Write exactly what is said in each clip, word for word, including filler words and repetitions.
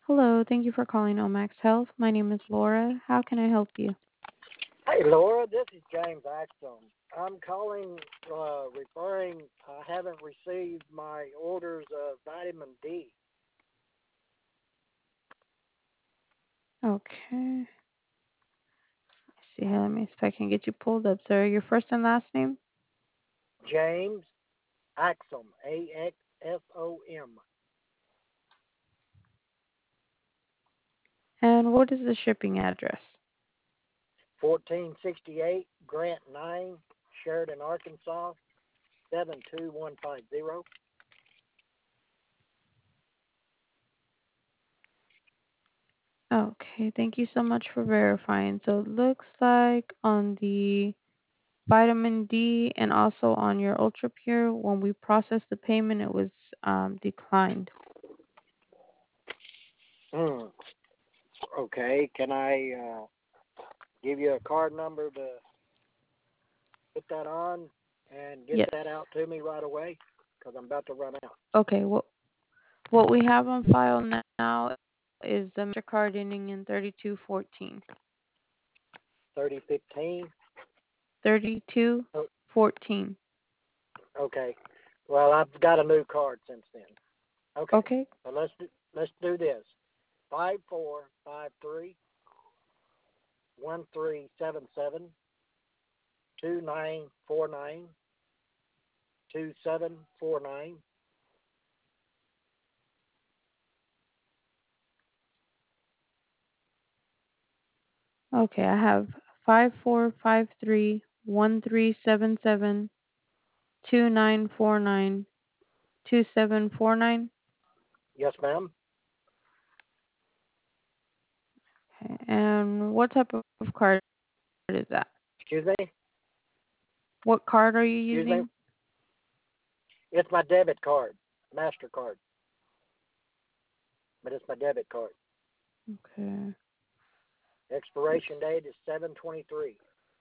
Hello, thank you for calling Omax Health. My name is Laura. How can I help you? Hey, Laura, this is James Axum. I'm calling, uh, referring, I haven't received my orders of vitamin D. Okay. Let's see here. Let me see if I can get you pulled up, sir. Your first and last name? James Axum, A X S O M, And what is the shipping address? fourteen sixty-eight Grant nine, Sheridan, Arkansas, seven two one five zero. Okay, thank you so much for verifying. So it looks like on the vitamin D and also on your Ultra Pure, when we processed the payment, it was um, declined. Hmm. Okay, can I uh, give you a card number to put that on and get Yes. that out to me right away? Because I'm about to run out. Okay, what what we have on file now is the Mastercard ending in thirty-two fourteen. thirty fifteen. thirty-two fourteen. Okay. Well, I've got a new card since then. Okay. Okay. So let's do, let's do this. Five four five three one three seven seven two nine four nine two seven four nine. Okay, I have five four five three one three seven seven two nine four nine two seven four nine. Yes, ma'am. Okay. And what type of card is that? Excuse me. What card are you Excuse me. using? It's my debit card, Mastercard, but it's my debit card. Okay. It's, Expiration date is seven twenty three.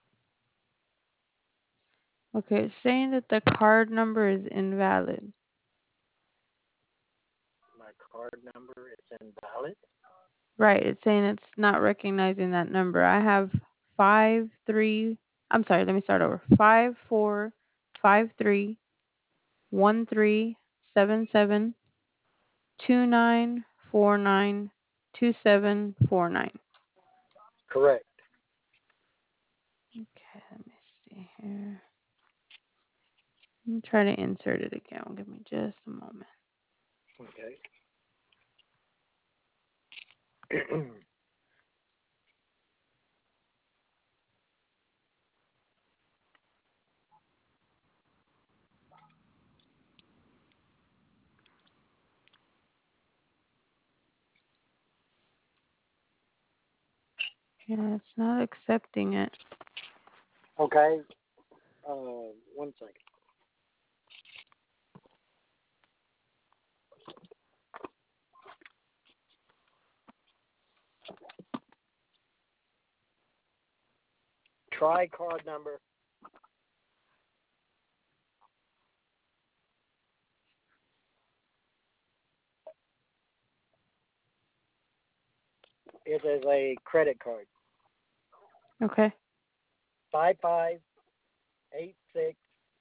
okay, it's saying that the card number is invalid. My card number is invalid. Right, it's saying it's not recognizing that number. I have five three. I'm sorry, let me start over. Five four five three one three seven seven two nine four nine two seven four nine. Correct. Okay, let me see here. Let me try to insert it again. Give me just a moment. Okay. Yeah, it's not accepting it. Okay. Uh, one second. Try card number. It is a credit card. Okay. Five five eight six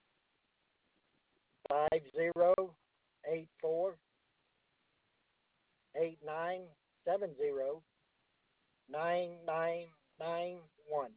five zero eight four eight nine seven zero nine nine nine one.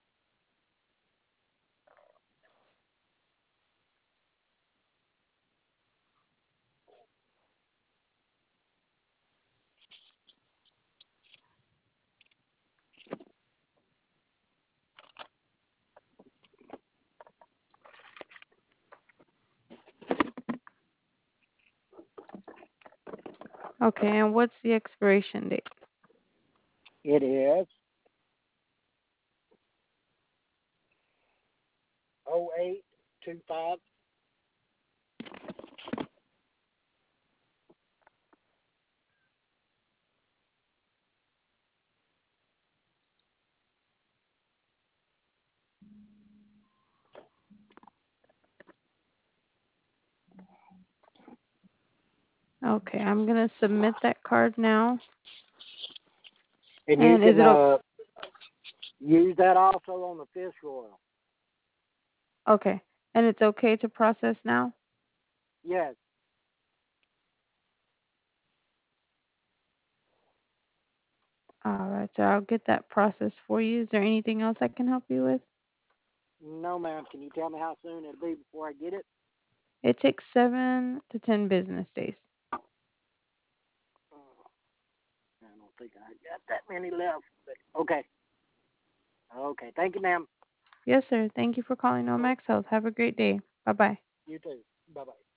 Okay, and what's the expiration date? It is oh eight two five. Okay, I'm gonna submit that card now. And you And is can it o- uh, use that also on the fish oil. okay? And it's okay to process now? Yes. All right, so I'll get that process for you. Is there anything else I can help you with? No, ma'am. Can you tell me how soon it'll be before I get it? It takes seven to ten business days. Oh, I don't think I got that many left. But okay. Okay. Thank you, ma'am. Yes, sir. Thank you for calling Oh, Nomax Health. Have a great day. Bye bye. you too. Bye bye.